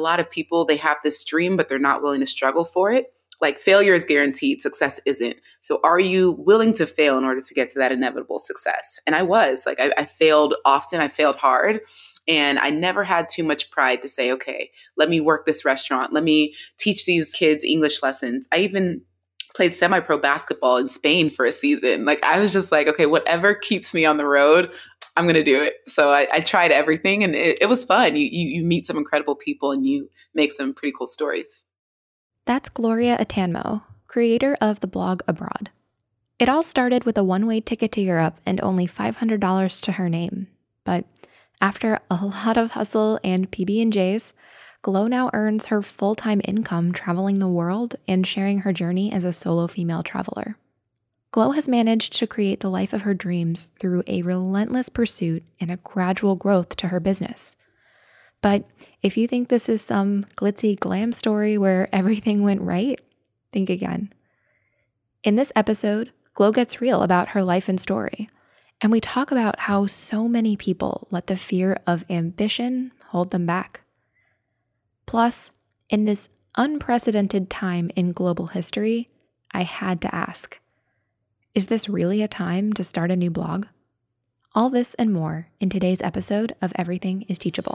lot of people, they have this dream, but they're not willing to struggle for it. Like failure is guaranteed, success isn't. So are you willing to fail in order to get to that inevitable success? And I was like, I failed often. I failed hard. And I never had too much pride to say, okay, let me work this restaurant. Let me teach these kids English lessons. I even played semi-pro basketball in Spain for a season. Like I was just like, okay, whatever keeps me on the road, I'm going to do it. So I tried everything and it was fun. You meet some incredible people and you make some pretty cool stories. That's Gloria Atanmo, creator of the blog Abroad. It all started with a one-way ticket to Europe and only $500 to her name. But after a lot of hustle and PB&Js, Glo now earns her full-time income traveling the world and sharing her journey as a solo female traveler. Glo has managed to create the life of her dreams through a relentless pursuit and a gradual growth to her business. But if you think this is some glitzy glam story where everything went right, think again. In this episode, Glo gets real about her life and story, and we talk about how so many people let the fear of ambition hold them back. Plus, in this unprecedented time in global history, I had to ask, is this really a time to start a new blog? All this and more in today's episode of Everything is Teachable.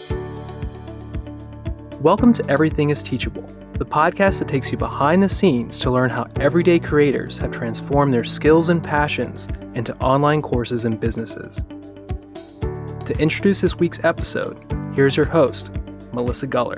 Welcome to Everything is Teachable, the podcast that takes you behind the scenes to learn how everyday creators have transformed their skills and passions into online courses and businesses. To introduce this week's episode, here's your host, Melissa Guller.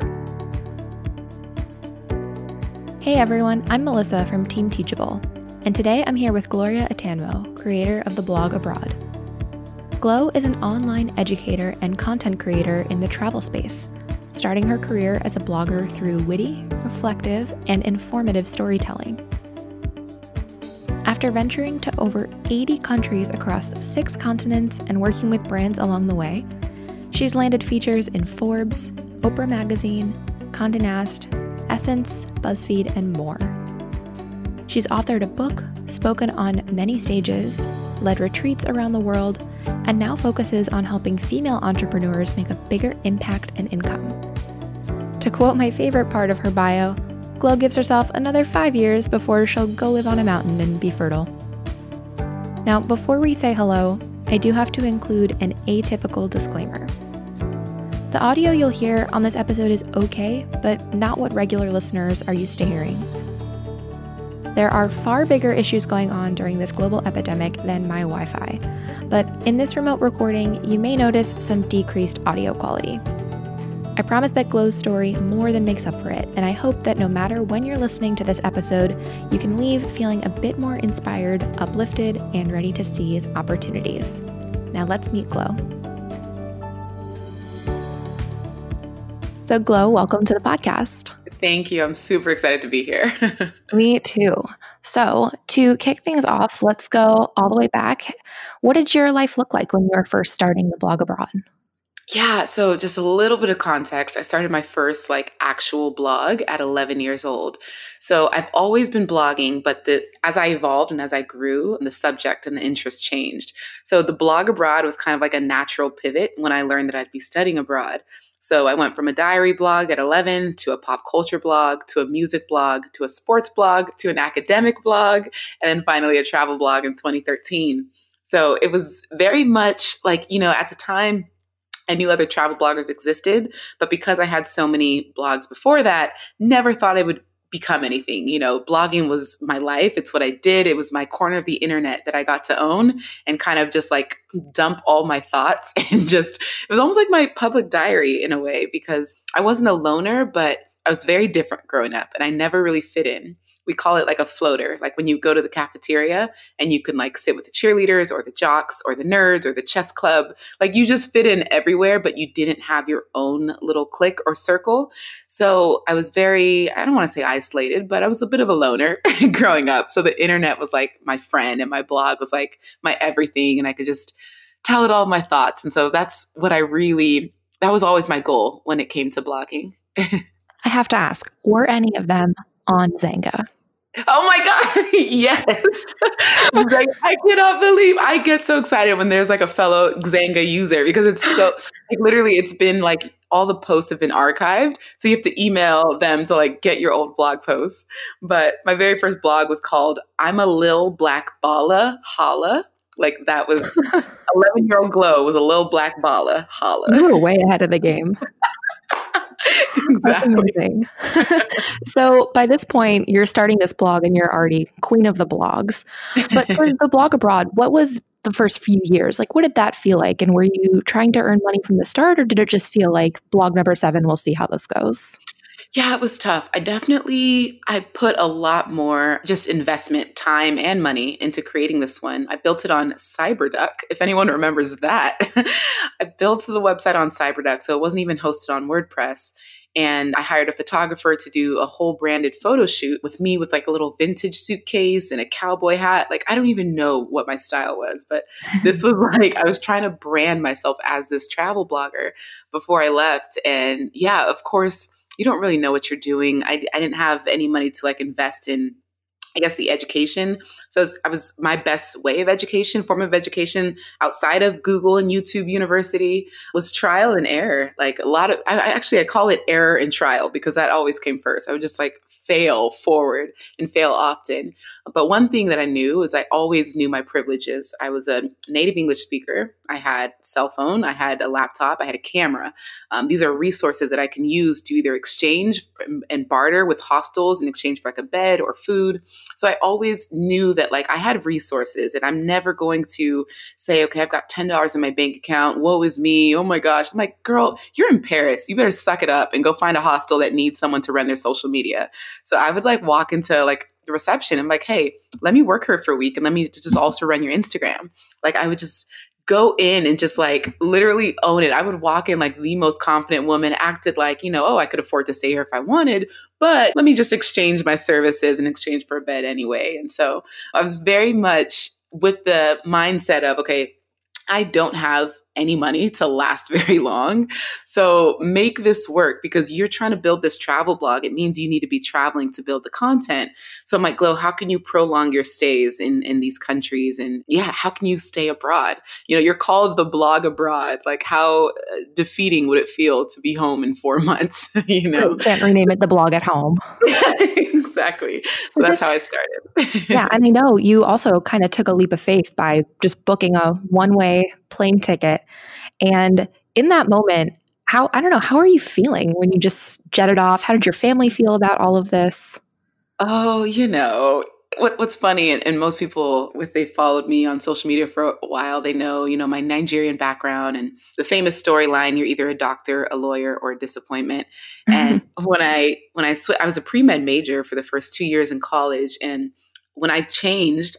Hey everyone, I'm Melissa from Team Teachable, and today I'm here with Gloria Atanmo, creator of the blog Abroad. Glo is an online educator and content creator in the travel space, starting her career as a blogger through witty, reflective, and informative storytelling. After venturing to over 80 countries across 6 continents and working with brands along the way, she's landed features in Forbes, Oprah Magazine, Condé Nast, Essence, BuzzFeed, and more. She's authored a book, spoken on many stages, led retreats around the world, and now focuses on helping female entrepreneurs make a bigger impact and income. To quote my favorite part of her bio, Glo gives herself another 5 years before she'll go live on a mountain and be fertile. Now, before we say hello, I do have to include an atypical disclaimer. The audio you'll hear on this episode is okay, but not what regular listeners are used to hearing. There are far bigger issues going on during this global epidemic than my Wi-Fi, but in this remote recording, you may notice some decreased audio quality. I promise that Glo's story more than makes up for it, and I hope that no matter when you're listening to this episode, you can leave feeling a bit more inspired, uplifted, and ready to seize opportunities. Now let's meet Glo. So Glo, welcome to the podcast. Thank you. I'm super excited to be here. Me too. So to kick things off, let's go all the way back. What did your life look like when you were first starting the blog Abroad? Yeah, so just a little bit of context. I started my first actual blog at 11 years old. So I've always been blogging, but as I evolved and as I grew, the subject and the interest changed. So the blog Abroad was kind of like a natural pivot when I learned that I'd be studying abroad. So I went from a diary blog at 11 to a pop culture blog, to a music blog, to a sports blog, to an academic blog, and then finally a travel blog in 2013. So it was very much at the time, I knew other travel bloggers existed, but because I had so many blogs before that, never thought I would become anything. Blogging was my life. It's what I did. It was my corner of the internet that I got to own and kind of just dump all my thoughts and it was almost like my public diary in a way, because I wasn't a loner, but I was very different growing up and I never really fit in. We call it a floater, when you go to the cafeteria and you can sit with the cheerleaders or the jocks or the nerds or the chess club. You just fit in everywhere, but you didn't have your own little clique or circle. So I was I don't want to say isolated, but I was a bit of a loner growing up. So the internet was my friend and my blog was my everything. And I could just tell it all my thoughts. And so that's what that was always my goal when it came to blogging. I have to ask, were any of them on Xanga? Oh my God. Yes. I cannot believe I get so excited when there's a fellow Xanga user because it's so literally it's been all the posts have been archived. So you have to email them to like get your old blog posts. But my very first blog was called I'm a Lil Black Balla Holla. Like that was 11-year-old Glow was a Lil Black Balla Holla. You were way ahead of the game. Exactly. That's amazing. So by this point, you're starting this blog and you're already queen of the blogs. But for the blog abroad, what was the first few years? Like, what did that feel like? And were you trying to earn money from the start, or did it just feel like blog number 7, we'll see how this goes? Yeah, it was tough. I put a lot more just investment, time and money into creating this one. I built it on CyberDuck, if anyone remembers that. I built the website on CyberDuck, so it wasn't even hosted on WordPress. And I hired a photographer to do a whole branded photo shoot with me with like a little vintage suitcase and a cowboy hat. Like, I don't even know what my style was, but this was like, I was trying to brand myself as this travel blogger before I left. And yeah, of course, you don't really know what you're doing. I didn't have any money to like invest in, I guess, the education. So I was my best way of education, form of education outside of Google and YouTube University was trial and error. Like a lot of, I call it error and trial because that always came first. I would just like fail forward and fail often. But one thing that I knew is I always knew my privileges. I was a native English speaker. I had a cell phone. I had a laptop. I had a camera. These are resources that I can use to either exchange and barter with hostels in exchange for like a bed or food. So I always knew that like I had resources and I'm never going to say, okay, I've got $10 in my bank account. Woe is me. Oh my gosh. I'm like, girl, you're in Paris. You better suck it up and go find a hostel that needs someone to run their social media. So I would like walk into like the reception. I'm like, hey, let me work here for a week and let me just also run your Instagram. Like I would just go in and just like literally own it. I would walk in like the most confident woman, acted like, oh, I could afford to stay here if I wanted, but let me just exchange my services in exchange for a bed anyway. And so I was very much with the mindset of, okay, I don't have any money to last very long. So make this work because you're trying to build this travel blog. It means you need to be traveling to build the content. So I'm like, Glow, how can you prolong your stays in these countries? And yeah, how can you stay abroad? You're called the blog abroad. Like how defeating would it feel to be home in 4 months? You can't rename it the blog at home. Exactly. So that's how I started. Yeah. And I know you also kind of took a leap of faith by just booking a one-way plane ticket. And in that moment, how are you feeling when you just jetted off? How did your family feel about all of this? Oh, what's funny, and most people, if they followed me on social media for a while, they know, my Nigerian background and the famous storyline, you're either a doctor, a lawyer, or a disappointment. And when I was a pre-med major for the first 2 years in college. And when I changed,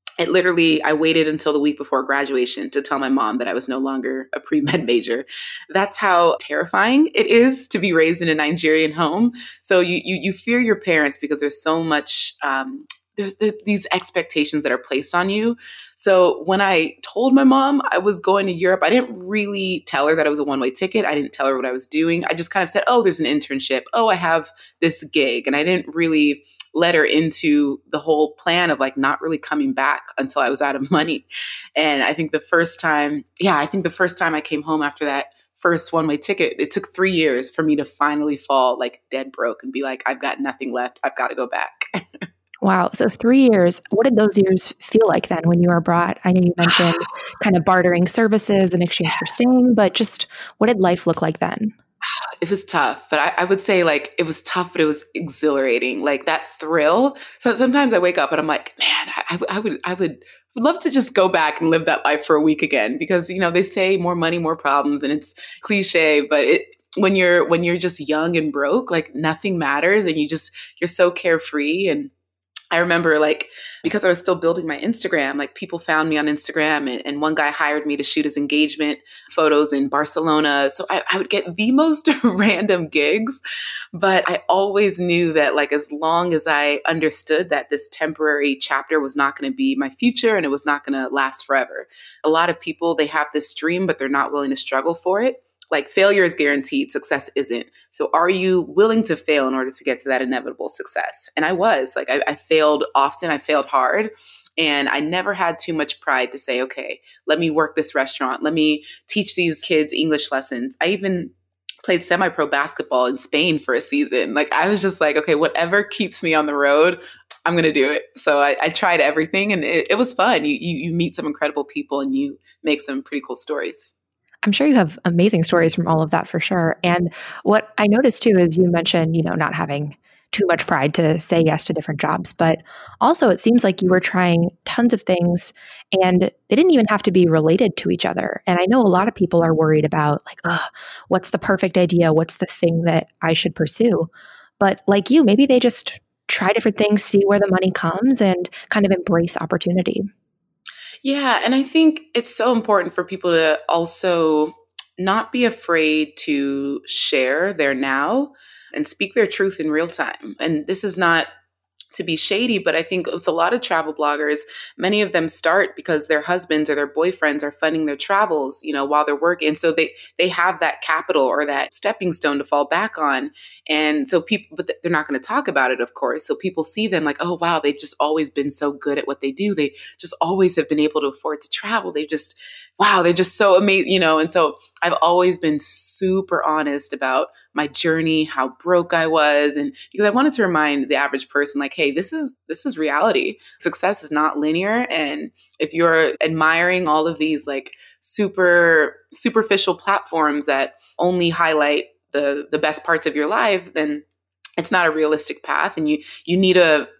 I waited until the week before graduation to tell my mom that I was no longer a pre-med major. That's how terrifying it is to be raised in a Nigerian home. So you fear your parents because there's so much, there's these expectations that are placed on you. So when I told my mom I was going to Europe, I didn't really tell her that it was a one-way ticket. I didn't tell her what I was doing. I just kind of said, oh, there's an internship. Oh, I have this gig. And I didn't really let her into the whole plan of like not really coming back until I was out of money. And I think the first time I came home after that first one-way ticket, it took 3 years for me to finally fall like dead broke and be like, I've got nothing left. I've got to go back. Wow. So 3 years, what did those years feel like then when you were abroad? I know you mentioned kind of bartering services in exchange for staying, but just what did life look like then? It was tough, but I would say like it was tough, but it was exhilarating. Like that thrill. So sometimes I wake up and I'm like, man, I would love to just go back and live that life for a week again because, they say more money, more problems, and it's cliche, but when you're just young and broke, like nothing matters and you're so carefree. And I remember like, because I was still building my Instagram, like people found me on Instagram and one guy hired me to shoot his engagement photos in Barcelona. So I would get the most random gigs, but I always knew that like, as long as I understood that this temporary chapter was not going to be my future and it was not going to last forever. A lot of people, they have this dream, but they're not willing to struggle for it. Like failure is guaranteed, success isn't. So are you willing to fail in order to get to that inevitable success? And I was like, I failed often. I failed hard. And I never had too much pride to say, okay, let me work this restaurant. Let me teach these kids English lessons. I even played semi-pro basketball in Spain for a season. Like I was just like, okay, whatever keeps me on the road, I'm going to do it. So I tried everything and it was fun. You meet some incredible people and you make some pretty cool stories. I'm sure you have amazing stories from all of that for sure. And what I noticed too is you mentioned, not having too much pride to say yes to different jobs, but also it seems like you were trying tons of things and they didn't even have to be related to each other. And I know a lot of people are worried about like, oh, what's the perfect idea? What's the thing that I should pursue? But like you, maybe they just try different things, see where the money comes and kind of embrace opportunity. Yeah. And I think it's so important for people to also not be afraid to share their now and speak their truth in real time. And this is not to be shady, but I think with a lot of travel bloggers, many of them start because their husbands or their boyfriends are funding their travels, while they're working. So they have that capital or that stepping stone to fall back on. And so people, but they're not going to talk about it, of course. So people see them like, oh, wow, they've just always been so good at what they do. They just always have been able to afford to travel. Wow, they're just so amazing, And so I've always been super honest about my journey, how broke I was. And because I wanted to remind the average person like, hey, this is reality. Success is not linear. And if you're admiring all of these like super superficial platforms that only highlight the best parts of your life, then it's not a realistic path. And you need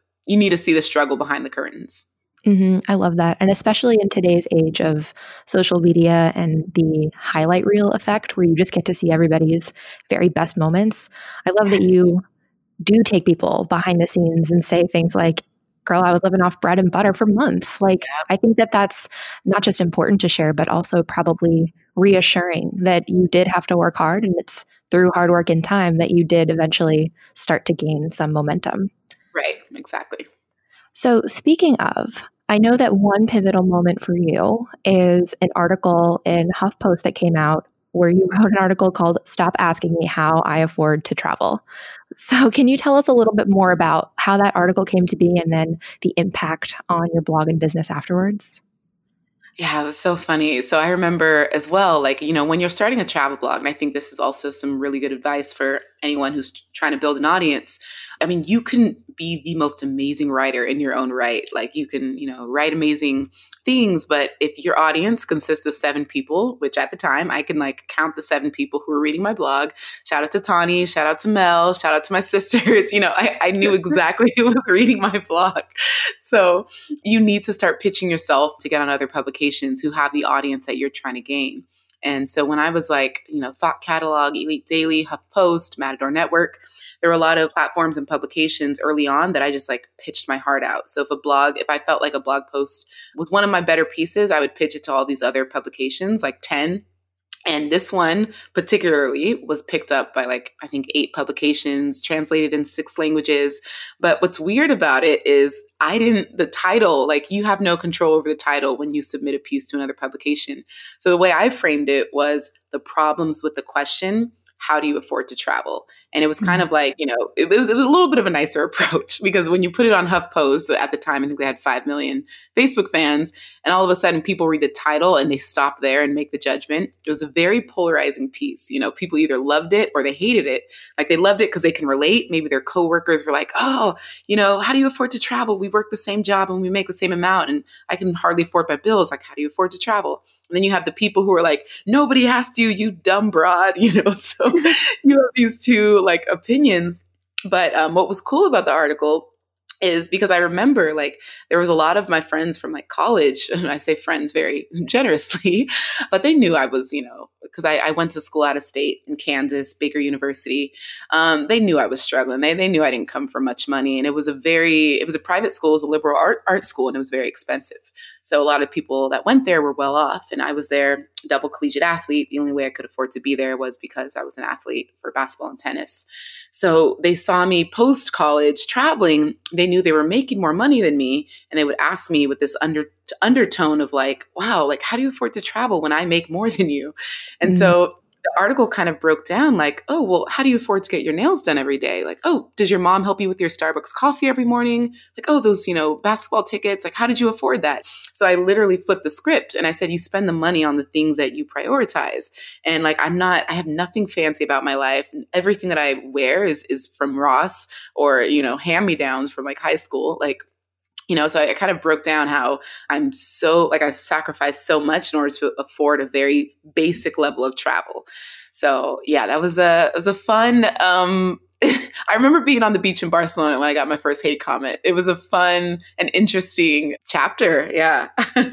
to see the struggle behind the curtains. Mm-hmm. I love that. And especially in today's age of social media and the highlight reel effect, where you just get to see everybody's very best moments. I love that you do take people behind the scenes and say things like, girl, I was living off bread and butter for months. Like, I think that that's not just important to share, but also probably reassuring that you did have to work hard. And it's through hard work and time that you did eventually start to gain some momentum. Right. Exactly. So speaking of, I know that one pivotal moment for you is an article in HuffPost that came out where you wrote an article called Stop Asking Me How I Afford to Travel. So can you tell us a little bit more about how that article came to be and then the impact on your blog and business afterwards? Yeah, it was so funny. So I remember as well, like, when you're starting a travel blog, and I think this is also some really good advice for anyone who's trying to build an audience. I mean, you can be the most amazing writer in your own right. Like you can, write amazing things, but if your audience consists of 7 people, which at the time I can like count the 7 people who were reading my blog, shout out to Tani, shout out to Mel, shout out to my sisters, I knew exactly who was reading my blog. So you need to start pitching yourself to get on other publications who have the audience that you're trying to gain. And so when I was like, Thought Catalog, Elite Daily, HuffPost, Matador Network, there were a lot of platforms and publications early on that I just like pitched my heart out. So if I felt like a blog post with one of my better pieces, I would pitch it to all these other publications, like 10. And this one particularly was picked up by like, I think 8 publications, translated in 6 languages. But what's weird about it is the title, like you have no control over the title when you submit a piece to another publication. So the way I framed it was the problems with the question, how do you afford to travel? And it was kind of like, it was a little bit of a nicer approach because when you put it on HuffPost, at the time, I think they had 5 million Facebook fans, and all of a sudden people read the title and they stop there and make the judgment. It was a very polarizing piece. People either loved it or they hated it. Like they loved it because they can relate. Maybe their coworkers were like, oh, how do you afford to travel? We work the same job and we make the same amount and I can hardly afford my bills. Like, how do you afford to travel? And then you have the people who are like, nobody asked you, you dumb broad, So you have these two like opinions. But what was cool about the article is because I remember like there was a lot of my friends from like college, and I say friends very generously, but they knew I was, because I went to school out of state in Kansas, Baker University. They knew I was struggling. They knew I didn't come from much money. And it was a private school, it was a liberal art school, and it was very expensive. So a lot of people that went there were well off. And I was there, double collegiate athlete. The only way I could afford to be there was because I was an athlete for basketball and tennis. So they saw me post-college traveling. They knew they were making more money than me. And they would ask me with this undertone of like, wow, like, how do you afford to travel when I make more than you? And so the article kind of broke down like, oh, well, how do you afford to get your nails done every day? Like, oh, does your mom help you with your Starbucks coffee every morning? Like, oh, those, basketball tickets, like, how did you afford that? So I literally flipped the script and I said, you spend the money on the things that you prioritize. And like, I have nothing fancy about my life. Everything that I wear is from Ross or, hand-me-downs from like high school. Like, so I kind of broke down how I'm so like I've sacrificed so much in order to afford a very basic level of travel. So yeah, it was a fun. I remember being on the beach in Barcelona when I got my first hate comment. It was a fun and interesting chapter. Yeah.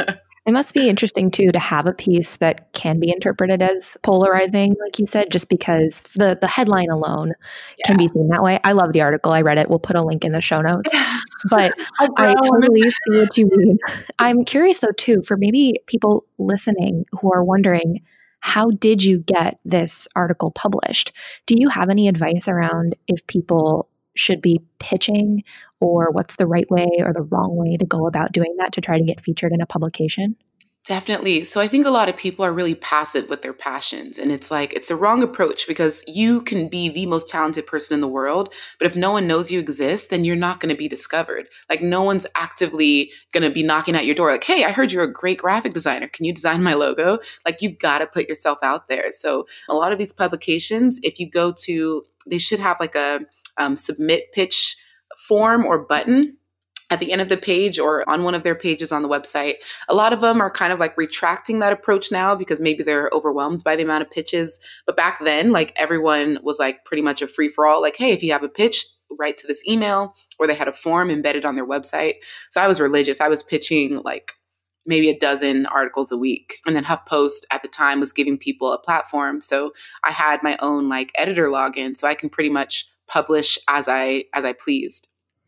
It must be interesting too to have a piece that can be interpreted as polarizing, like you said, just because the headline alone can be seen that way. I love the article. I read it. We'll put a link in the show notes. But I totally see what you mean. I'm curious though too, for maybe people listening who are wondering, how did you get this article published? Do you have any advice around if people should be pitching, or what's the right way or the wrong way to go about doing that to try to get featured in a publication? Definitely. So I think a lot of people are really passive with their passions. And it's like, it's a wrong approach because you can be the most talented person in the world. But if no one knows you exist, then you're not going to be discovered. Like no one's actively going to be knocking at your door. Like, hey, I heard you're a great graphic designer. Can you design my logo? Like you've got to put yourself out there. So a lot of these publications, if you go to, they should have like a submit pitch form or button at the end of the page or on one of their pages on the website. A lot of them are kind of like retracting that approach now because maybe they're overwhelmed by the amount of pitches. But back then, like everyone was like pretty much a free for all. Like, hey, if you have a pitch, write to this email, or they had a form embedded on their website. So I was religious. I was pitching like maybe a dozen articles a week. And then HuffPost at the time was giving people a platform. So I had my own like editor login. So I can pretty much publish as I pleased.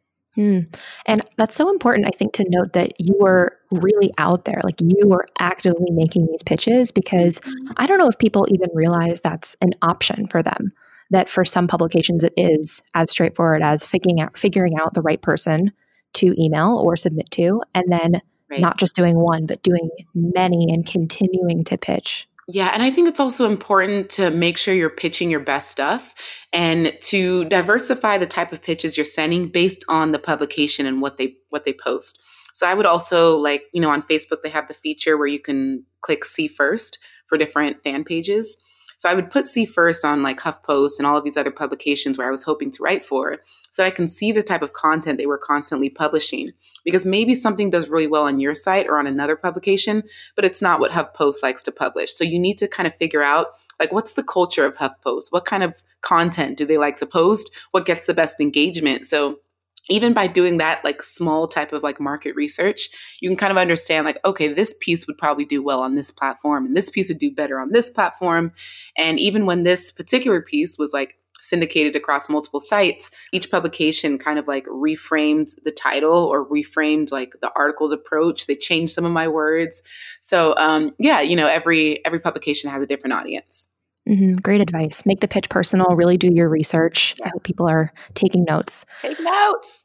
And that's so important, I think, to note that you were really out there, like you were actively making these pitches, because I don't know if people even realize that's an option for them, that for some publications it is as straightforward as figuring out the right person to email or submit to, and then not just doing one, but doing many and continuing to pitch. Yeah. And I think it's also important to make sure you're pitching your best stuff and to diversify the type of pitches you're sending based on the publication and what they post. So I would also like, on Facebook, they have the feature where you can click see first for different fan pages. So I would put see first on like HuffPost and all of these other publications where I was hoping to write for, so that I can see the type of content they were constantly publishing. Because maybe something does really well on your site or on another publication, but it's not what HuffPost likes to publish. So you need to kind of figure out like, what's the culture of HuffPost? What kind of content do they like to post? What gets the best engagement? So even by doing that, like small type of like market research, you can kind of understand like, okay, this piece would probably do well on this platform and this piece would do better on this platform. And even when this particular piece was like syndicated across multiple sites, each publication kind of like reframed the title or reframed like the article's approach. They changed some of my words. So every publication has a different audience. Mm-hmm. Great advice. Make the pitch personal. Really do your research. Yes. I hope people are taking notes. Take notes.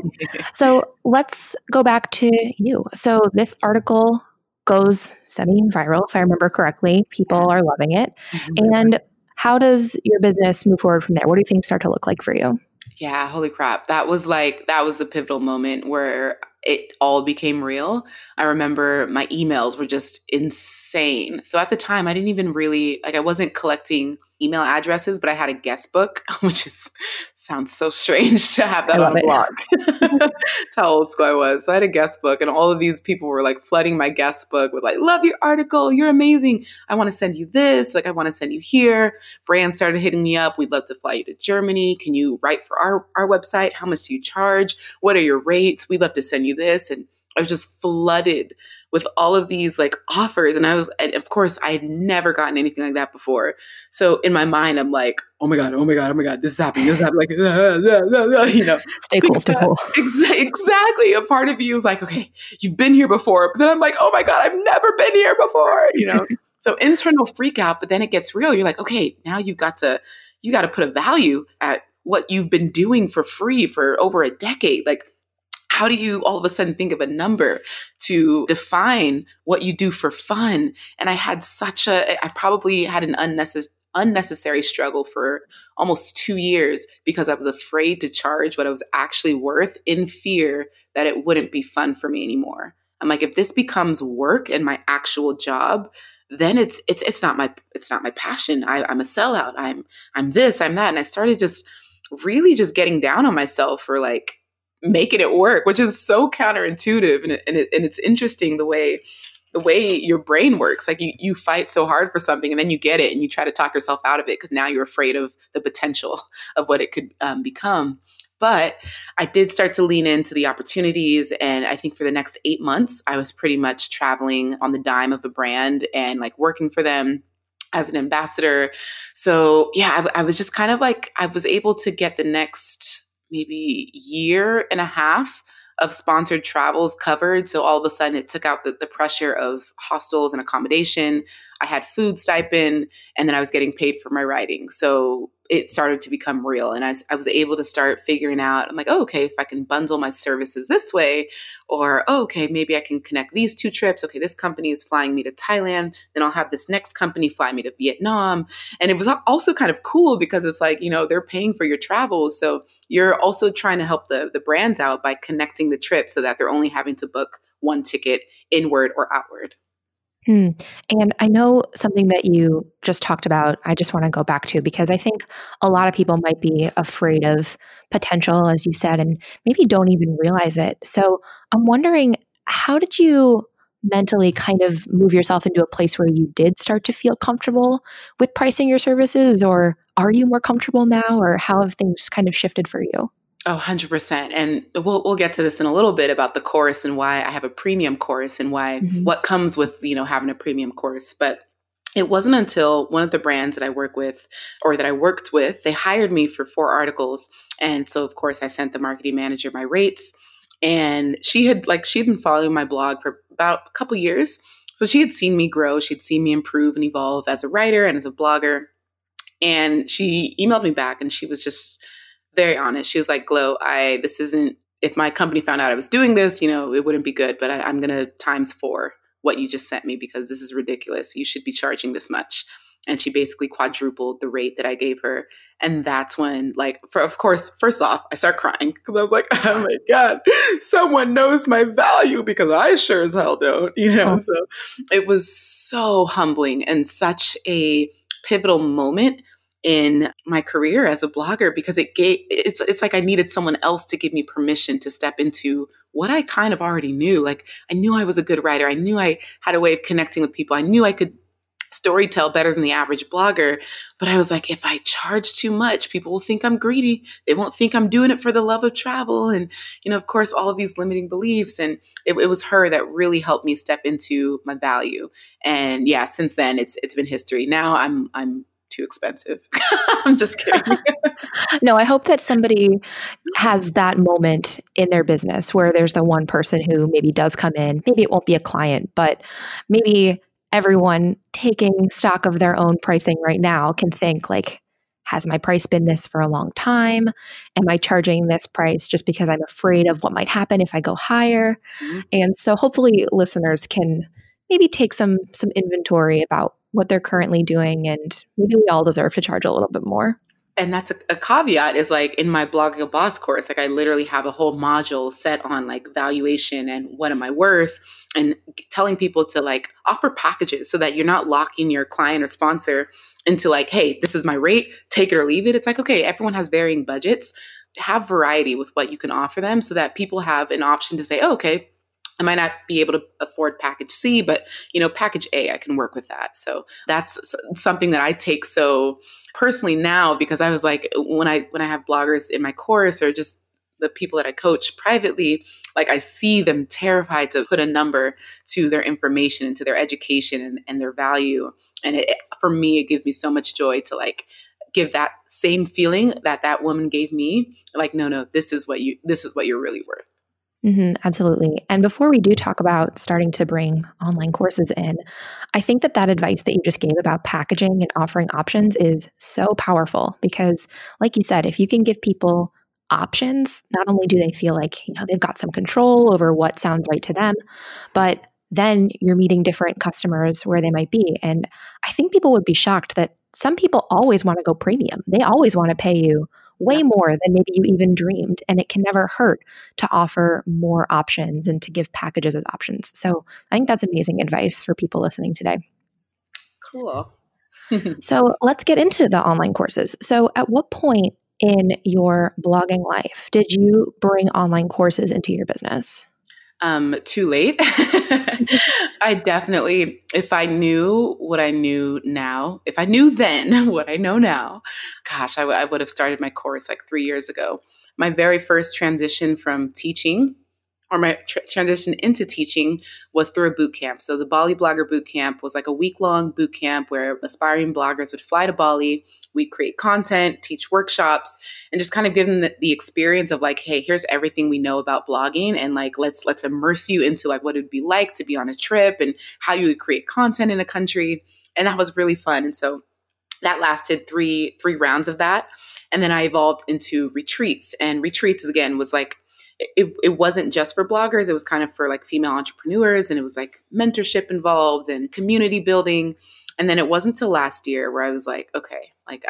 So let's go back to you. So this article goes semi-viral, if I remember correctly. People are loving it. Mm-hmm. And how does your business move forward from there? What do you think start to look like for you? Yeah, holy crap. That was the pivotal moment where it all became real. I remember my emails were just insane. So at the time, I didn't even really, I wasn't collecting email addresses, but I had a guest book, which sounds so strange to have that on a blog. That's how old school I was. So I had a guest book and all of these people were like flooding my guest book with like, love your article. You're amazing. I want to send you this. Like, I want to send you here. Brands started hitting me up. We'd love to fly you to Germany. Can you write for our website? How much do you charge? What are your rates? We'd love to send you this. And I was just flooded with all of these like offers. And of course I had never gotten anything like that before. So in my mind, I'm like, oh my God, this is happening. Like, Stay cool. Exactly. A part of you is like, okay, you've been here before. But then I'm like, oh my God, I've never been here before, So internal freak out, but then it gets real. You're like, okay, now you got to put a value at what you've been doing for free for over a decade. Like, how do you all of a sudden think of a number to define what you do for fun? And I had I probably had an unnecessary struggle for almost 2 years because I was afraid to charge what I was actually worth in fear that it wouldn't be fun for me anymore. I'm like, if this becomes work and my actual job, then it's not my passion. I'm a sellout. I'm this, I'm that. And I started just really just getting down on myself for like making it work, which is so counterintuitive. And it's interesting the way your brain works. Like you fight so hard for something and then you get it and you try to talk yourself out of it because now you're afraid of the potential of what it could become. But I did start to lean into the opportunities. And I think for the next 8 months, I was pretty much traveling on the dime of the brand and like working for them as an ambassador. So yeah, I was just kind of like, I was able to get the next maybe year and a half of sponsored travels covered. So all of a sudden it took out the pressure of hostels and accommodation. I had food stipend, and then I was getting paid for my writing. So it started to become real. And I was able to start figuring out, I'm like, oh, okay, if I can bundle my services this way, or, oh, okay, maybe I can connect these 2 trips. Okay, this company is flying me to Thailand. Then I'll have this next company fly me to Vietnam. And it was also kind of cool because it's like, they're paying for your travels. So you're also trying to help the brands out by connecting the trip so that they're only having to book one ticket inward or outward. And I know something that you just talked about, I just want to go back to, because I think a lot of people might be afraid of potential, as you said, and maybe don't even realize it. So I'm wondering, how did you mentally kind of move yourself into a place where you did start to feel comfortable with pricing your services? Or are you more comfortable now? Or how have things kind of shifted for you? Oh, 100%. And we'll get to this in a little bit about the course and why I have a premium course and why what comes with, having a premium course. But it wasn't until one of the brands that I work with or that I worked with, they hired me for 4 articles. And so, of course, I sent the marketing manager my rates. And she'd been following my blog for about a couple years. So she had seen me grow. She'd seen me improve and evolve as a writer and as a blogger. And she emailed me back and she was just very honest. She was like, Glo, if my company found out I was doing this, it wouldn't be good, but I'm going to times 4 what you just sent me because this is ridiculous. You should be charging this much. And she basically quadrupled the rate that I gave her. And that's when, of course, first off, I start crying because I was like, oh my God, someone knows my value because I sure as hell don't, So it was so humbling and such a pivotal moment in my career as a blogger because it's like I needed someone else to give me permission to step into what I kind of already knew. Like I knew I was a good writer. I knew I had a way of connecting with people. I knew I could storytell better than the average blogger. But I was like, if I charge too much, people will think I'm greedy. They won't think I'm doing it for the love of travel. And, of course, all of these limiting beliefs. And it was her that really helped me step into my value. And yeah, since then it's been history. Now I'm too expensive. I'm just kidding. No, I hope that somebody has that moment in their business where there's the one person who maybe does come in. Maybe it won't be a client, but maybe everyone taking stock of their own pricing right now can think like, has my price been this for a long time? Am I charging this price just because I'm afraid of what might happen if I go higher? Mm-hmm. And so hopefully listeners can maybe take some inventory about what they're currently doing, and maybe we all deserve to charge a little bit more. And that's a caveat is like in my Blogging a Boss course, like I literally have a whole module set on like valuation and what am I worth, and telling people to like offer packages so that you're not locking your client or sponsor into like, hey, this is my rate, take it or leave it. It's like, okay, everyone has varying budgets. Have variety with what you can offer them so that people have an option to say, oh, okay, I might not be able to afford package C, but package A, I can work with that. So that's something that I take so personally now because I was like, when I have bloggers in my course or just the people that I coach privately, like I see them terrified to put a number to their information and to their education and their value. And for me, it gives me so much joy to like give that same feeling that woman gave me. Like, no, this is what you're really worth. Mm-hmm, absolutely. And before we do talk about starting to bring online courses in, I think that advice that you just gave about packaging and offering options is so powerful because, like you said, if you can give people options, not only do they feel like, they've got some control over what sounds right to them, but then you're meeting different customers where they might be. And I think people would be shocked that some people always want to go premium. They always want to pay you way more than maybe you even dreamed. And it can never hurt to offer more options and to give packages as options. So I think that's amazing advice for people listening today. Cool. So let's get into the online courses. So at what point in your blogging life did you bring online courses into your business? Too late. I definitely, if I knew what I knew now, if I knew then what I know now, gosh, I would have started my course like 3 years ago. My very first transition from teaching or my transition into teaching was through a boot camp. So the Bali Blogger Boot Camp was like a week-long boot camp where aspiring bloggers would fly to Bali. We'd create content, teach workshops, and just kind of give them the experience of like, hey, here's everything we know about blogging, and like let's immerse you into like what it would be like to be on a trip and how you would create content in a country. And that was really fun. And so that lasted three rounds of that. And then I evolved into retreats. And retreats, again, was like, it wasn't just for bloggers. It was kind of for like female entrepreneurs, and it was like mentorship involved and community building. And then it wasn't until last year where I was like, okay, like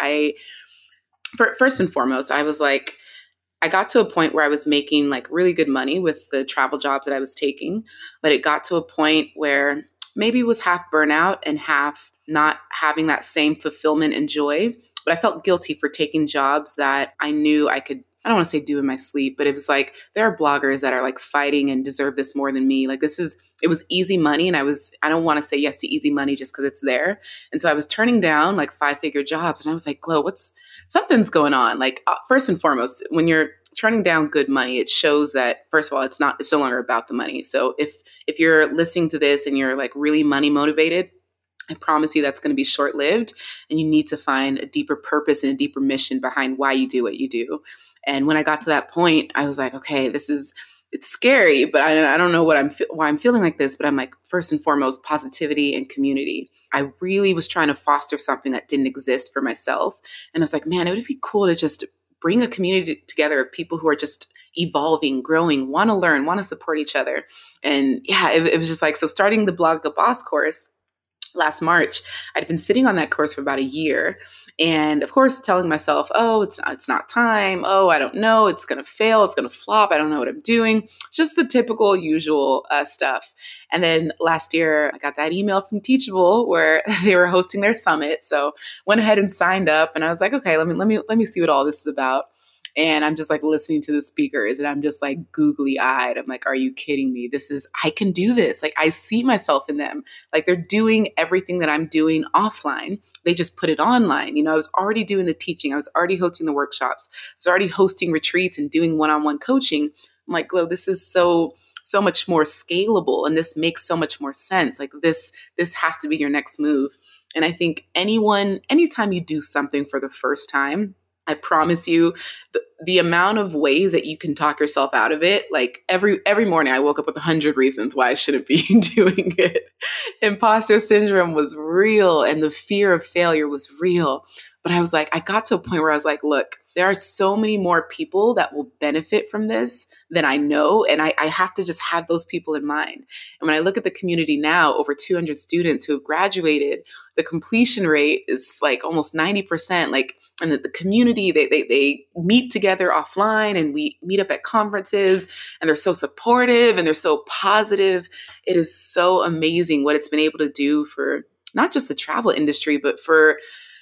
first and foremost, I was like, I got to a point where I was making like really good money with the travel jobs that I was taking, but it got to a point where maybe it was half burnout and half not having that same fulfillment and joy. But I felt guilty for taking jobs that I knew I could, I don't want to say do in my sleep, but it was like, there are bloggers that are like fighting and deserve this more than me. Like it was easy money. And I don't want to say yes to easy money just because it's there. And so I was turning down like 5-figure jobs, and I was like, Glo, something's going on. Like first and foremost, when you're turning down good money, it shows that first of all, it's no longer about the money. So if you're listening to this and you're like really money motivated, I promise you that's going to be short-lived, and you need to find a deeper purpose and a deeper mission behind why you do what you do. And when I got to that point, I was like, okay, it's scary, but I don't know why I'm feeling like this. But I'm like, first and foremost, positivity and community. I really was trying to foster something that didn't exist for myself. And I was like, man, it would be cool to just bring a community together of people who are just evolving, growing, want to learn, want to support each other. And yeah, it was just like, so starting the Blog Like a Boss course last March, I'd been sitting on that course for about a year. And of course, telling myself, oh, it's not time. Oh, I don't know. It's going to fail. It's going to flop. I don't know what I'm doing. Just the typical, usual stuff. And then last year, I got that email from Teachable where they were hosting their summit. So went ahead and signed up. And I was like, okay, let me see what all this is about. And I'm just like listening to the speakers, and I'm just like googly eyed. I'm like, are you kidding me? I can do this. Like, I see myself in them. Like, they're doing everything that I'm doing offline. They just put it online. You know, I was already doing the teaching. I was already hosting the workshops. I was already hosting retreats and doing one-on-one coaching. I'm like, Glo, this is so much more scalable, and this makes so much more sense. Like this has to be your next move. And I think anytime you do something for the first time, I promise you the amount of ways that you can talk yourself out of it. Like every morning I woke up with 100 reasons why I shouldn't be doing it. Imposter syndrome was real, and the fear of failure was real. But I was like, I got to a point where I was like, look, there are so many more people that will benefit from this than I know. And I have to just have those people in mind. And when I look at the community now, over 200 students who have graduated, the completion rate is like almost 90%. Like, and the community, they meet together offline, and we meet up at conferences, and they're so supportive and they're so positive. It is so amazing what it's been able to do for not just the travel industry, but for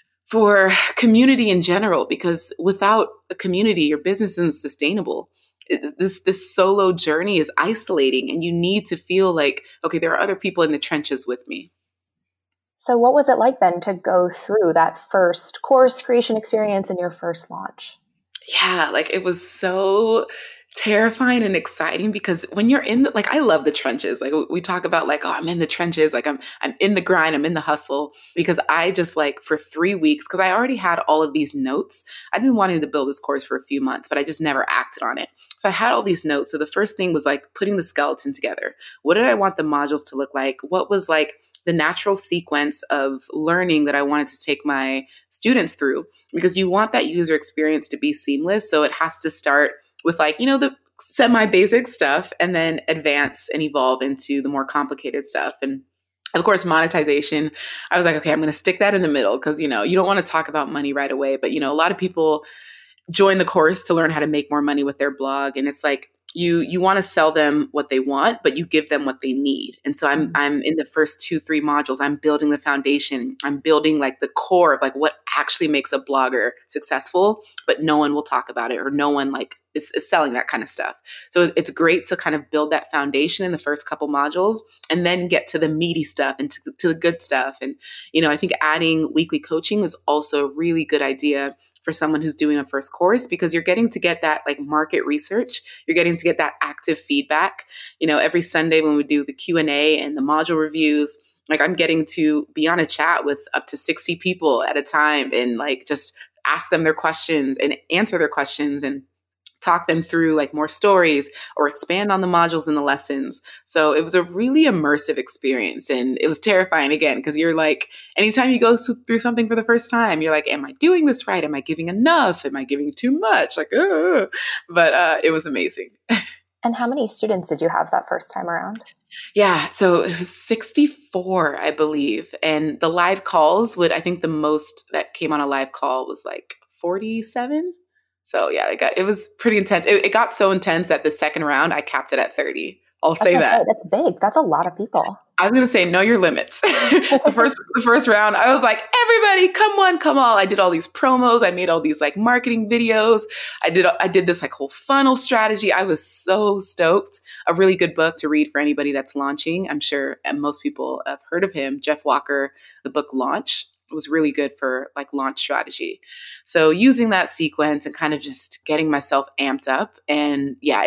community in general, because without a community, your business isn't sustainable. This solo journey is isolating, and you need to feel like, okay, there are other people in the trenches with me. So what was it like then to go through that first course creation experience and your first launch? Yeah, like it was so terrifying and exciting, because when you're in like, I love the trenches. Like we talk about like, oh, I'm in the trenches. Like I'm in the grind. I'm in the hustle, because I just like for 3 weeks, because I already had all of these notes. I'd been wanting to build this course for a few months, but I just never acted on it. So I had all these notes. So the first thing was like putting the skeleton together. What did I want the modules to look like? What was like the natural sequence of learning that I wanted to take my students through? Because you want that user experience to be seamless. So it has to start with like, you know, the semi-basic stuff, and then advance and evolve into the more complicated stuff. And Of course, monetization, I was like, okay, I'm going to stick that in the middle because, you don't want to talk about money right away. But, a lot of people join the course to learn how to make more money with their blog. And it's like, you want to sell them what they want, but you give them what they need. And so I'm in the first 2-3 modules, I'm building the foundation. I'm building like the core of like what actually makes a blogger successful, but no one will talk about it or no one like is selling that kind of stuff. So it's great to kind of build that foundation in the first couple modules and then get to the meaty stuff and to the good stuff. And, I think adding weekly coaching is also a really good idea for someone who's doing a first course, because you're getting to get that like market research. You're getting to get that active feedback. Every Sunday when we do the Q&A and the module reviews, like I'm getting to be on a chat with up to 60 people at a time and like just ask them their questions and answer their questions and talk them through like more stories or expand on the modules and the lessons. So it was a really immersive experience, and it was terrifying again, because you're like, anytime you go through something for the first time, you're like, am I doing this right? Am I giving enough? Am I giving too much? Like, but it was amazing. And how many students did you have that first time around? Yeah, so it was 64, I believe. And the live calls I think the most that came on a live call was like 47. So yeah, it was pretty intense. It got so intense that the second round, I capped it at 30. I'll say that. That's big. That's a lot of people. I was going to say, know your limits. the first round, I was like, everybody, come on. I did all these promos. I made all these like marketing videos. I did this like whole funnel strategy. I was so stoked. A really good book to read for anybody that's launching. I'm sure most people have heard of him. Jeff Walker, the book Launch. Was really good for like launch strategy. So using that sequence and kind of just getting myself amped up. And yeah,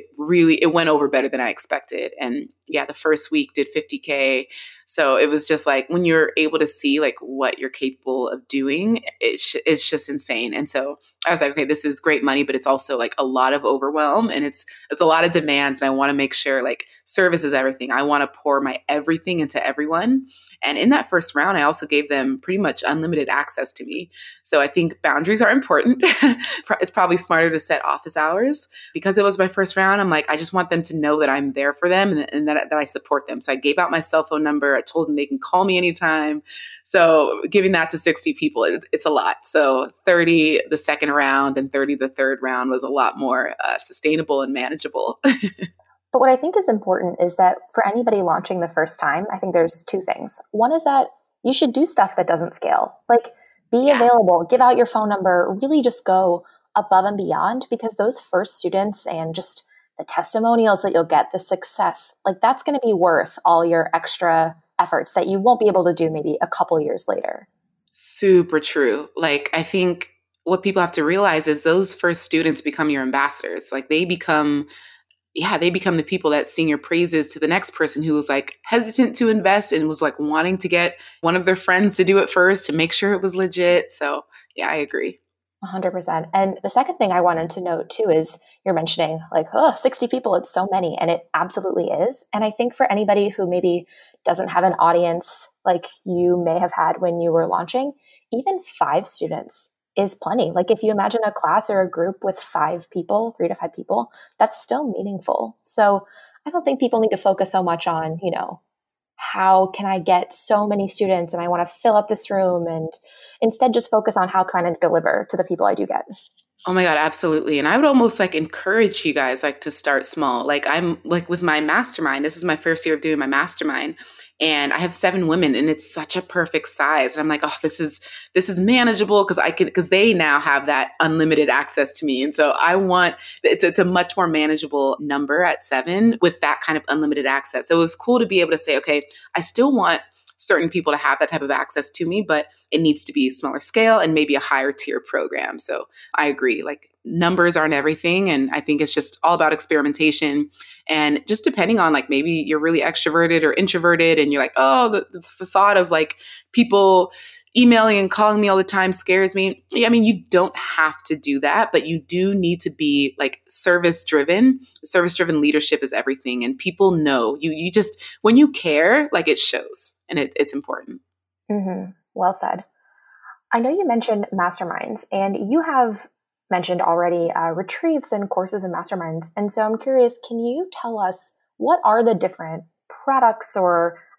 it went over better than I expected. And yeah, the first week did 50K. So it was just like, when you're able to see like what you're capable of doing, it's just insane. And so I was like, okay, this is great money, but it's also like a lot of overwhelm and it's a lot of demands. And I want to make sure like service is everything. I want to pour my everything into everyone. And in that first round, I also gave them pretty much unlimited access to me. So I think boundaries are important. It's probably smarter to set office hours. Because it was my first round, I'm like, I just want them to know that I'm there for them and that I support them. So I gave out my cell phone number. I told them they can call me anytime. So giving that to 60 people, it's a lot. So 30 the second round and 30 the third round was a lot more sustainable and manageable. But what I think is important is that for anybody launching the first time, I think there's two things. One is that you should do stuff that doesn't scale. Like be available, give out your phone number, really just go above and beyond, because those first students and just the testimonials that you'll get, the success, like that's going to be worth all your extra efforts that you won't be able to do maybe a couple years later. Super true. Like I think what people have to realize is those first students become your ambassadors. Like they become the people that sing your praises to the next person who was like hesitant to invest and was like wanting to get one of their friends to do it first to make sure it was legit. So yeah, I agree. 100%. And the second thing I wanted to note too is you're mentioning like, 60 people, it's so many. And it absolutely is. And I think for anybody who maybe doesn't have an audience like you may have had when you were launching, even 5 students is plenty. Like if you imagine a class or a group with 5 people, 3 to 5 people, that's still meaningful. So I don't think people need to focus so much on, how can I get so many students and I want to fill up this room, and instead just focus on how can I deliver to the people I do get. Oh my God, absolutely. And I would almost like encourage you guys like to start small. Like I'm like with my mastermind, this is my first year of doing my mastermind. And I have 7 women and it's such a perfect size. And I'm like, oh, this is manageable because they now have that unlimited access to me. And so I want, it's a much more manageable number at 7 with that kind of unlimited access. So it was cool to be able to say, okay, I still want certain people to have that type of access to me, but it needs to be smaller scale and maybe a higher tier program. So I agree, like numbers aren't everything. And I think it's just all about experimentation and just depending on like, maybe you're really extroverted or introverted and you're like, oh, the thought of like people emailing and calling me all the time scares me. I mean, you don't have to do that, but you do need to be like service driven. Service driven leadership is everything. And people know you just, when you care, like it shows and it's important. Mm-hmm. Well said. I know you mentioned masterminds and you have mentioned already retreats and courses and masterminds. And so I'm curious, can you tell us what are the different products or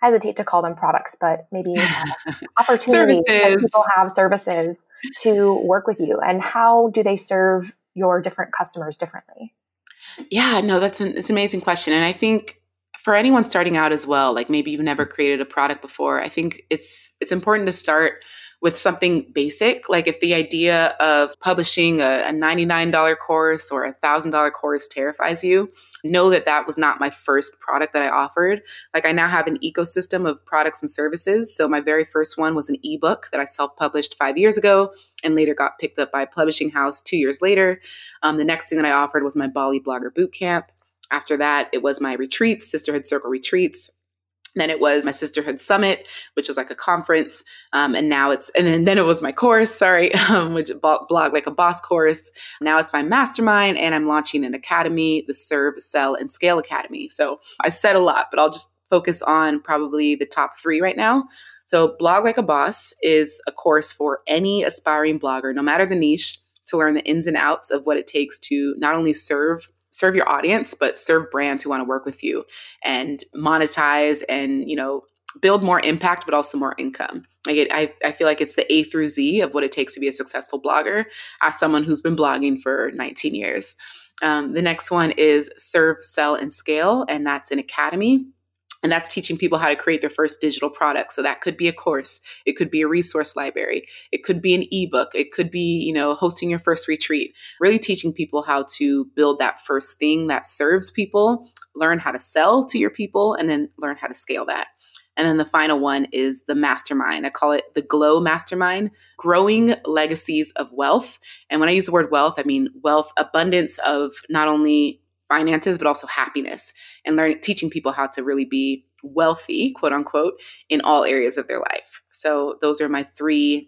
hesitate to call them products, but maybe opportunities that Services. people have, services to work with you, and how do they serve your different customers differently? Yeah, no, it's an amazing question. And I think for anyone starting out as well, like maybe you've never created a product before, I think it's important to start with something basic. Like if the idea of publishing a $99 course or a $1,000 course terrifies you, know that that was not my first product that I offered. Like I now have an ecosystem of products and services. So my very first one was an ebook that I self-published 5 years ago and later got picked up by a publishing house 2 years later. The next thing that I offered was my Bali Blogger Bootcamp. After that, it was my retreats, Sisterhood Circle retreats. Then it was my Sisterhood Summit, which was like a conference. And then it was my course, which Blog Like a Boss course. Now it's my mastermind, and I'm launching an academy, the Serve, Sell, and Scale Academy. So I said a lot, but I'll just focus on probably the top 3 right now. So Blog Like a Boss is a course for any aspiring blogger, no matter the niche, to learn the ins and outs of what it takes to not only serve your audience, but serve brands who want to work with you and monetize and, build more impact, but also more income. I feel like it's the A through Z of what it takes to be a successful blogger as someone who's been blogging for 19 years. The next one is Serve, Sell, and Scale, and that's an academy. And that's teaching people how to create their first digital product. So that could be a course. It could be a resource library. It could be an ebook. It could be, hosting your first retreat, really teaching people how to build that first thing that serves people, learn how to sell to your people, and then learn how to scale that. And then the final one is the mastermind. I call it the GLOW Mastermind, Growing Legacies of Wealth. And when I use the word wealth, I mean wealth, abundance of not only finances, but also happiness, and teaching people how to really be wealthy, quote unquote, in all areas of their life. So those are my 3,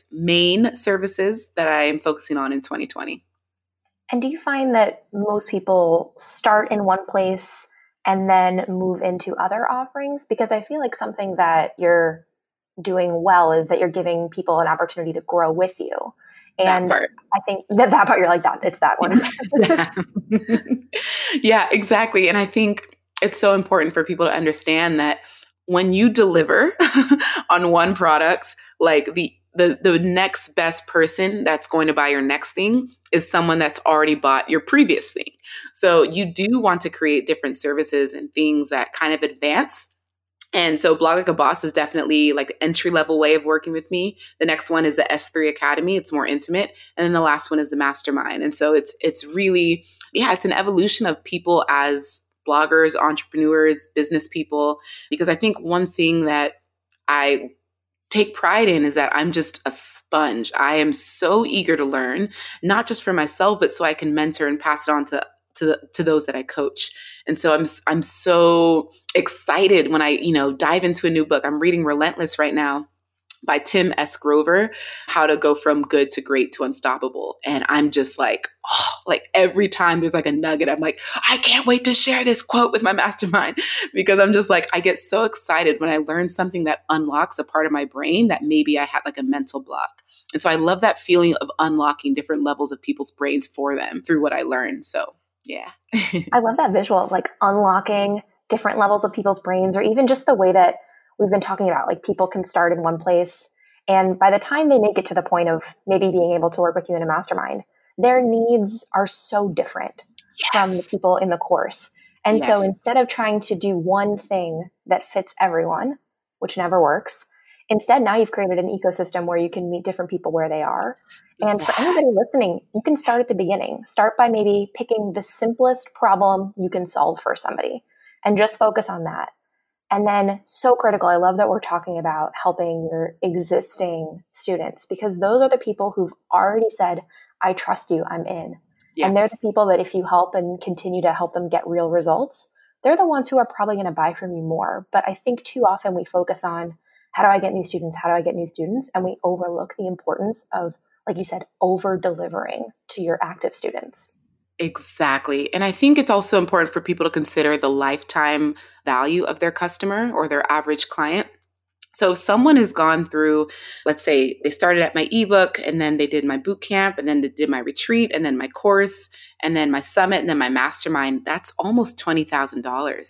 main services that I am focusing on in 2020. And do you find that most people start in one place and then move into other offerings? Because I feel like something that you're doing well is that you're giving people an opportunity to grow with you. And I think that part, you're like, that it's that one. Yeah, exactly. And I think it's so important for people to understand that when you deliver on one product, like the next best person that's going to buy your next thing is someone that's already bought your previous thing. So you do want to create different services and things that kind of advance. And so Blog Like a Boss is definitely like an entry-level way of working with me. The next one is the S3 Academy. It's more intimate. And then the last one is the Mastermind. And so it's really, it's an evolution of people as bloggers, entrepreneurs, business people. Because I think one thing that I take pride in is that I'm just a sponge. I am so eager to learn, not just for myself, but so I can mentor and pass it on to those that I coach. And so I'm so excited when I, dive into a new book. I'm reading Relentless right now by Tim S. Grover, How to Go From Good to Great to Unstoppable. And I'm just like every time there's like a nugget, I'm like, I can't wait to share this quote with my mastermind, because I'm just like, I get so excited when I learn something that unlocks a part of my brain that maybe I had like a mental block. And so I love that feeling of unlocking different levels of people's brains for them through what I learned. So yeah. I love that visual of like unlocking different levels of people's brains, or even just the way that we've been talking about, like people can start in one place. And by the time they make it to the point of maybe being able to work with you in a mastermind, their needs are so different from the people in the course. And so instead of trying to do one thing that fits everyone, which never works, instead now you've created an ecosystem where you can meet different people where they are. And for anybody listening, you can start at the beginning. Start by maybe picking the simplest problem you can solve for somebody and just focus on that. And then, so critical, I love that we're talking about helping your existing students, because those are the people who've already said, I trust you, I'm in. Yeah. And they're the people that if you help and continue to help them get real results, they're the ones who are probably going to buy from you more. But I think too often we focus on, how do I get new students? How do I get new students? And we overlook the importance of, like you said, over-delivering to your active students. Exactly. And I think it's also important for people to consider the lifetime value of their customer or their average client. So if someone has gone through, let's say they started at my ebook and then they did my boot camp and then they did my retreat and then my course and then my summit and then my mastermind, that's almost $20,000.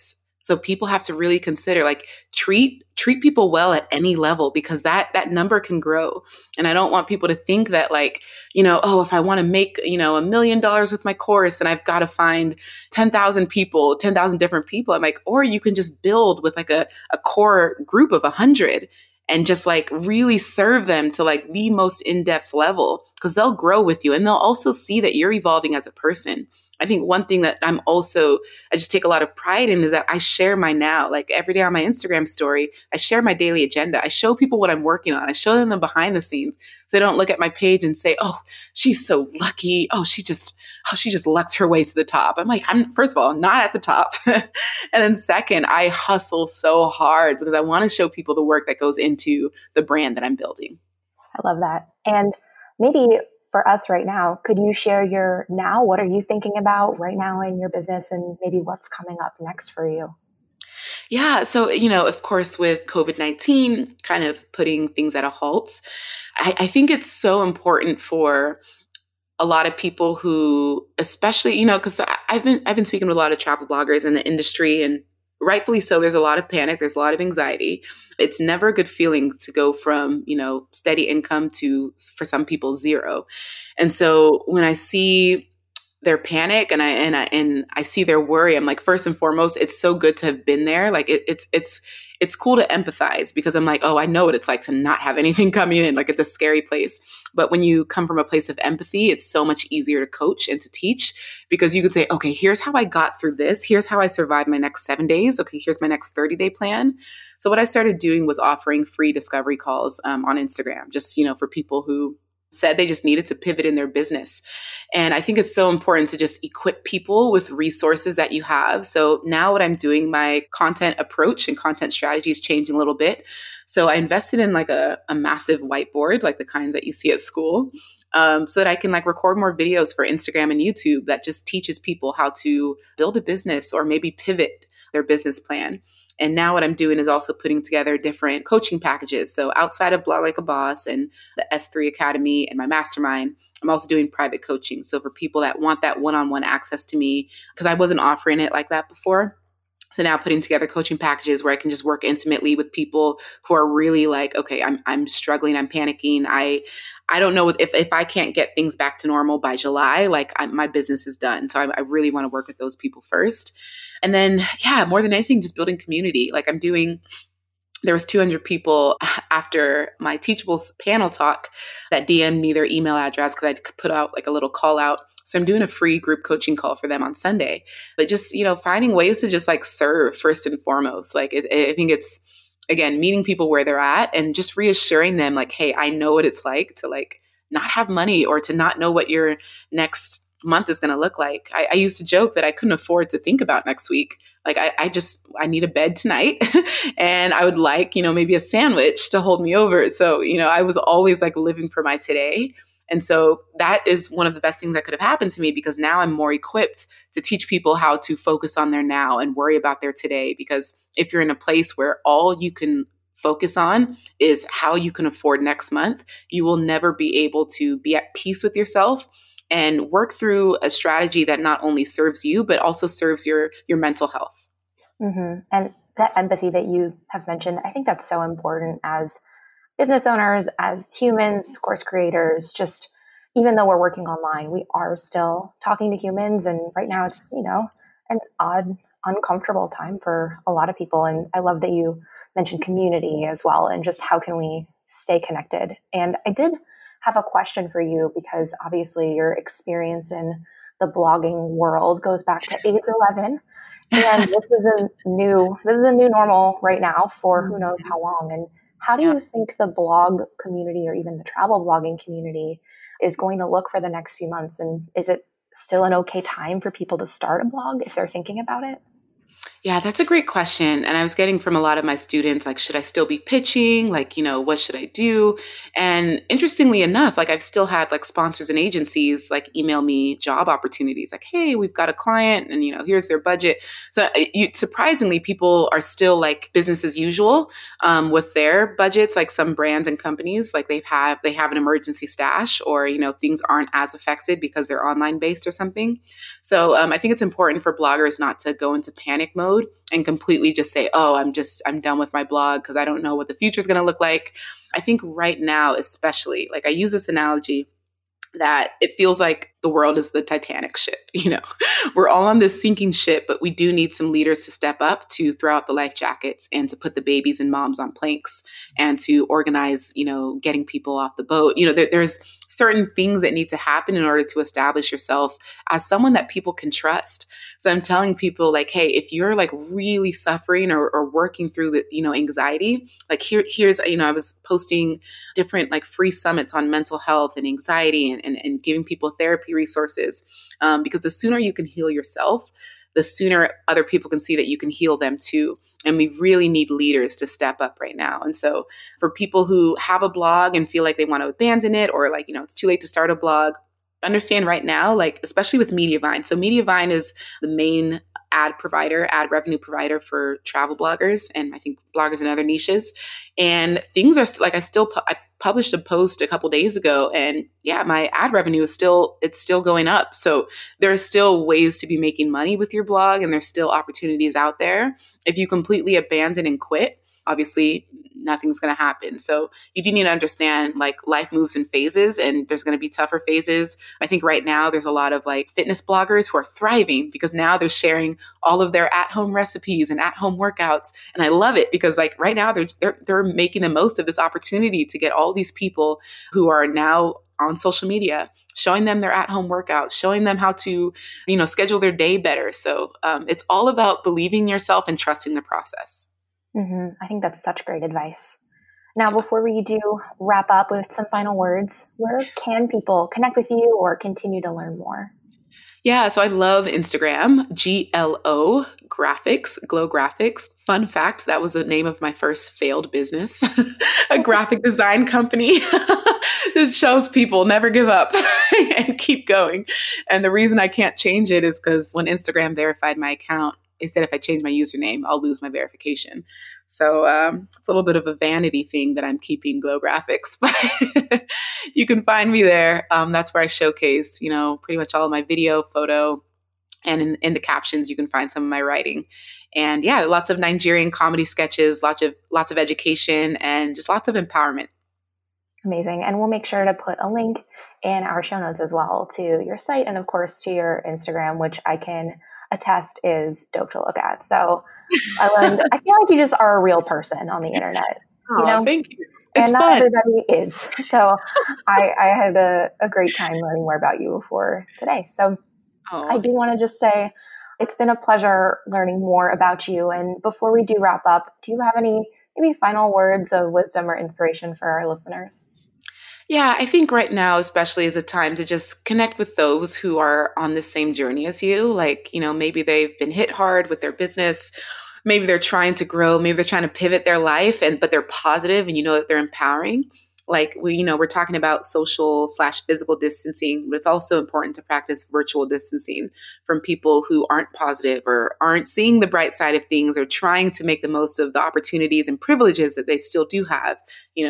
So people have to really consider like treat people well at any level, because that number can grow. And I don't want people to think that like, oh, if I want to make, $1 million with my course, then I've got to find 10,000 people, 10,000 different people. I'm like, or you can just build with like a core group of 100 and just like really serve them to like the most in-depth level, because they'll grow with you and they'll also see that you're evolving as a person. I think one thing that I just take a lot of pride in is that I share my now. Like every day on my Instagram story, I share my daily agenda. I show people what I'm working on. I show them the behind the scenes, so they don't look at my page and say, "Oh, she's so lucky. Oh, she just lucked her way to the top." I'm like, I'm first of all not at the top, and then second, I hustle so hard because I want to show people the work that goes into the brand that I'm building. I love that. And maybe for us right now, could you share your now? What are you thinking about right now in your business, and maybe what's coming up next for you? Yeah. So, of course, with COVID-19 kind of putting things at a halt, I think it's so important for a lot of people who, especially, because I've been speaking with a lot of travel bloggers in the industry, and rightfully so, there's a lot of panic. There's a lot of anxiety. It's never a good feeling to go from, steady income to, for some people, zero. And so when I see their panic and I see their worry, I'm like, first and foremost, it's so good to have been there. Like it's cool to empathize, because I'm like, oh, I know what it's like to not have anything coming in. Like it's a scary place. But when you come from a place of empathy, it's so much easier to coach and to teach, because you could say, okay, here's how I got through this. Here's how I survived my next 7 days. Okay, here's my next 30-day plan. So what I started doing was offering free discovery calls on Instagram, just, for people who said they just needed to pivot in their business. And I think it's so important to just equip people with resources that you have. So now what I'm doing, my content approach and content strategy is changing a little bit. So I invested in like a massive whiteboard, like the kinds that you see at school, so that I can like record more videos for Instagram and YouTube that just teaches people how to build a business or maybe pivot their business plan. And now what I'm doing is also putting together different coaching packages. So outside of Blog Like a Boss and the S3 Academy and my mastermind, I'm also doing private coaching. So for people that want that one-on-one access to me, because I wasn't offering it like that before. So now putting together coaching packages where I can just work intimately with people who are really like, okay, I'm struggling, I'm panicking. I don't know if I can't get things back to normal by July, like my business is done. So I really want to work with those people first. And then, more than anything, just building community. Like there was 200 people after my Teachables panel talk that DM'd me their email address, because I put out like a little call out. So I'm doing a free group coaching call for them on Sunday. But just, finding ways to just like serve first and foremost. Like I think it's, again, meeting people where they're at and just reassuring them like, hey, I know what it's like to like not have money or to not know what your next month is going to look like. I used to joke that I couldn't afford to think about next week. Like I need a bed tonight and I would like, maybe a sandwich to hold me over. So, I was always like living for my today. And so that is one of the best things that could have happened to me, because now I'm more equipped to teach people how to focus on their now and worry about their today. Because if you're in a place where all you can focus on is how you can afford next month, you will never be able to be at peace with yourself and work through a strategy that not only serves you, but also serves your mental health. Mm-hmm. And that empathy that you have mentioned, I think that's so important as business owners, as humans, course creators. Just even though we're working online, we are still talking to humans. And right now it's, an odd, uncomfortable time for a lot of people. And I love that you mentioned community as well, and just how can we stay connected. And I did have a question for you, because obviously your experience in the blogging world goes back to age 11. And this is a new normal right now for who knows how long. And how do you think the blog community, or even the travel blogging community, is going to look for the next few months? And is it still an okay time for people to start a blog if they're thinking about it? Yeah, that's a great question. And I was getting from a lot of my students, like, should I still be pitching? Like, what should I do? And interestingly enough, like I've still had like sponsors and agencies like email me job opportunities like, hey, we've got a client and, here's their budget. So surprisingly, people are still like business as usual with their budgets. Like some brands and companies, like they have an emergency stash, or, things aren't as affected because they're online based or something. So I think it's important for bloggers not to go into panic mode mode and completely just say, oh, I'm done with my blog because I don't know what the future is going to look like. I think right now, especially, like I use this analogy that it feels like the world is the Titanic ship. We're all on this sinking ship, but we do need some leaders to step up to throw out the life jackets and to put the babies and moms on planks and to organize, getting people off the boat. There's certain things that need to happen in order to establish yourself as someone that people can trust. So I'm telling people like, hey, if you're like really suffering or working through the, anxiety, like here's, I was posting different like free summits on mental health and anxiety and giving people therapy resources. Because the sooner you can heal yourself, the sooner other people can see that you can heal them too. And we really need leaders to step up right now. And so for people who have a blog and feel like they want to abandon it or like, it's too late to start a blog, understand right now, like, especially with Mediavine. So Mediavine is the main ad revenue provider for travel bloggers and I think bloggers in other niches. And things are like, I published a post a couple days ago and yeah, my ad revenue is still going up. So there are still ways to be making money with your blog and there's still opportunities out there. If you completely abandon and quit, obviously nothing's going to happen. So you do need to understand like life moves in phases and there's going to be tougher phases. I think right now there's a lot of like fitness bloggers who are thriving because now they're sharing all of their at-home recipes and at-home workouts. And I love it because like right now they're making the most of this opportunity to get all these people who are now on social media, showing them their at-home workouts, showing them how to, schedule their day better. So it's all about believing in yourself and trusting the process. Mm-hmm. I think that's such great advice. Now, before we do wrap up with some final words, where can people connect with you or continue to learn more? Yeah, so I love Instagram, GLO Graphics, Glow Graphics. Fun fact, that was the name of my first failed business, a graphic design company. It shows people never give up and keep going. And the reason I can't change it is because when Instagram verified my account, it said if I change my username, I'll lose my verification. So it's a little bit of a vanity thing that I'm keeping Glow Graphics, but you can find me there. That's where I showcase, pretty much all of my video, photo, and in the captions, you can find some of my writing. And yeah, lots of Nigerian comedy sketches, lots of education, and just lots of empowerment. Amazing. And we'll make sure to put a link in our show notes as well to your site and of course to your Instagram, which I can attest is dope to look at. So I feel like you just are a real person on the internet. Thank you. It's and not fun. Everybody is. So I had a great time learning more about you before today. So I do want to just say it's been a pleasure learning more about you. And before we do wrap up, do you have any maybe final words of wisdom or inspiration for our listeners? Yeah, I think right now especially is a time to just connect with those who are on the same journey as you. Like, maybe they've been hit hard with their business. Maybe they're trying to grow. Maybe they're trying to pivot their life, but they're positive and that they're empowering. Like we're talking about social/physical distancing, but it's also important to practice virtual distancing from people who aren't positive or aren't seeing the bright side of things or trying to make the most of the opportunities and privileges that they still do have,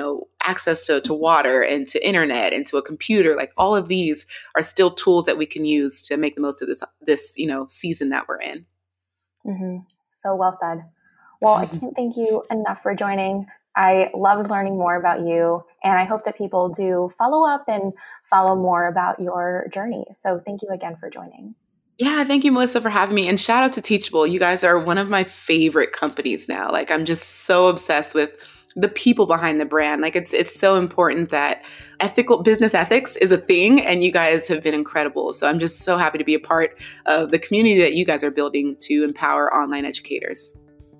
access to water and to internet and to a computer. Like all of these are still tools that we can use to make the most of this season that we're in. Mm-hmm. So well said. Well, I can't thank you enough for joining. I loved learning more about you, and I hope that people do follow up and follow more about your journey. So thank you again for joining. Yeah, thank you, Melissa, for having me. And shout out to Teachable. You guys are one of my favorite companies now. Like I'm just so obsessed with the people behind the brand. Like it's so important that ethical business ethics is a thing, and you guys have been incredible. So I'm just so happy to be a part of the community that you guys are building to empower online educators.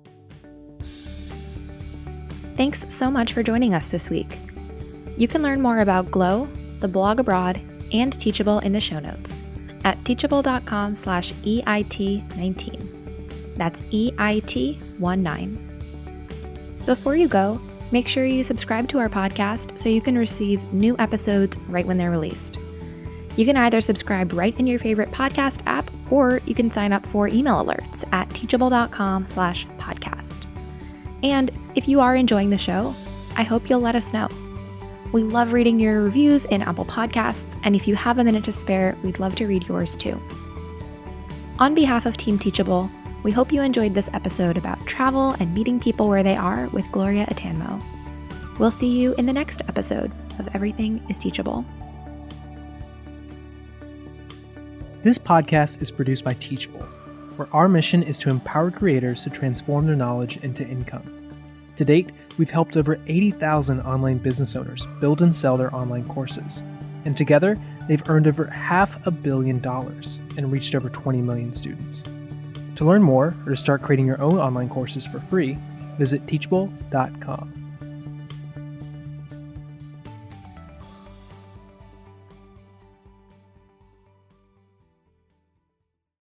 Thanks so much for joining us this week. You can learn more about Glow, the blog abroad, and Teachable in the show notes at teachable.com/EIT19. That's EIT19. Before you go, make sure you subscribe to our podcast so you can receive new episodes right when they're released. You can either subscribe right in your favorite podcast app, or you can sign up for email alerts at teachable.com/podcast. And if you are enjoying the show, I hope you'll let us know. We love reading your reviews in Apple Podcasts, and if you have a minute to spare, we'd love to read yours too. On behalf of Team Teachable, We hope you enjoyed this episode about travel and meeting people where they are with Gloria Atanmo. We'll see you in the next episode of Everything is Teachable. This podcast is produced by Teachable, where our mission is to empower creators to transform their knowledge into income. To date, we've helped over 80,000 online business owners build and sell their online courses. And together, they've earned over $500 million and reached over 20 million students. To learn more or to start creating your own online courses for free, visit teachable.com.